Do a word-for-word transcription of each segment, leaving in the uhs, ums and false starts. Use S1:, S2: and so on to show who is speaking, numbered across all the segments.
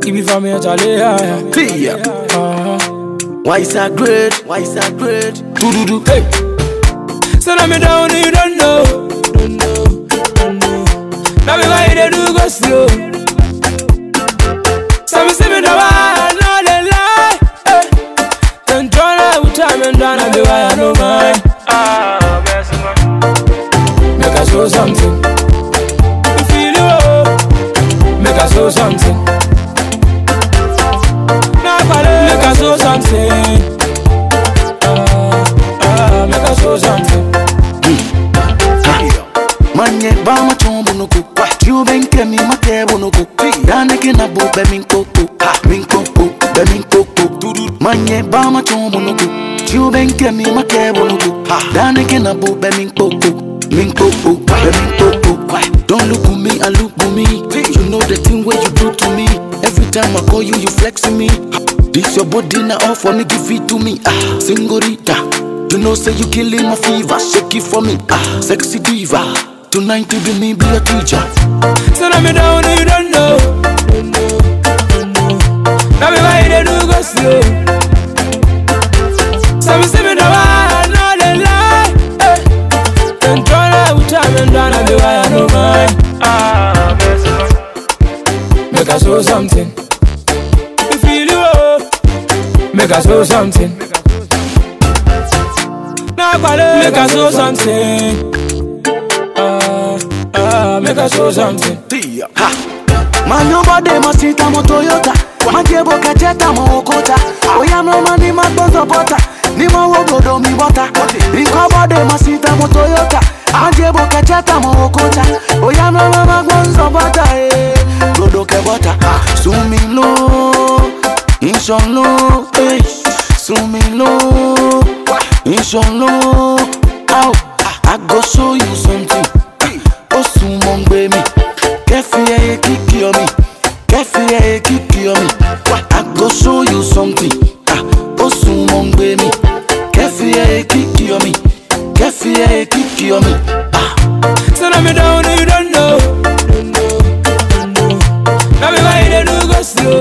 S1: Keep me from here, Charlie.
S2: Yeah.
S1: Uh-huh.
S2: Why is that great? Why is that great? Do do do.
S1: Hey. So now me down, you don't know. Don't know, don't know. Now me why they do go slow. So me see me the why, no they lie. Hey. Then turn out with time and down and be why I know mine. Ah, mercy man. Make us show something. You feel it, oh. Make us show something. Make us show something. Ah, ah, make us show something.
S2: Manye ba ma chombo no ku. You ben kemi ma kebo no ku. Dane ke na bo be min koko. Min koko, be min koko. Manye ba ma chombo no ku. You ben kemi ma kebo no ku. Dane ke na bo be min koko. Min koko, be min koko. Don't look at me, I look at me. You know the thing where you do to me. Every time I call you, you flexing me. This your body now off for me, give it to me. Ah, Singorita, you know say you killing my fever. Shake it for me, ah, sexy diva. Tonight to be me, be a teacher.
S1: So now me down, you don't know. Don't know, don't know. Now me why they do go slow. So me see me the why, no they lie. Hey. Then turn out with time and down and be why I know mine. Ah, mercy man. Make us show something. You feel it, oh. Make us show something. Now make us show something. Ah, ah, make us show something.
S2: Ha. Man, nobody must sit on a Toyota. Man, jebo kacheta mo okota. Oya no man ni magbozo bota. Ni mo wogo do mi bota. Nobody must sit on a Toyota. Man, jebo kacheta mo okota. Oya no man magbozo bota. Godo ke bota. Sumi lo, inshon lo, sumi lo, inshon lo. Ow, I go show you something. Oh, sumong baby. Kefi e kiki on me. Kefi e kiki on me. I go show you something. Ah, oh, sumong baby. Kefi e kiki on me. Kefi e kiki on me. Ah.
S1: So now me down, you don't know. Don't know, don't know. Now me why they do go slow.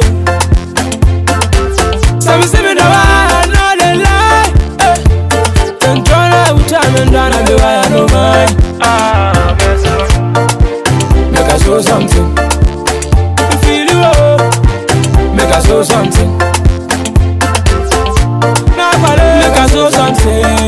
S1: So me see me the why, no they lie. Hey. Then turn out with time and down and be why I know mine. Ah, mercy man. Make us show something. You feel it, oh. Make us show something. Now make us show something.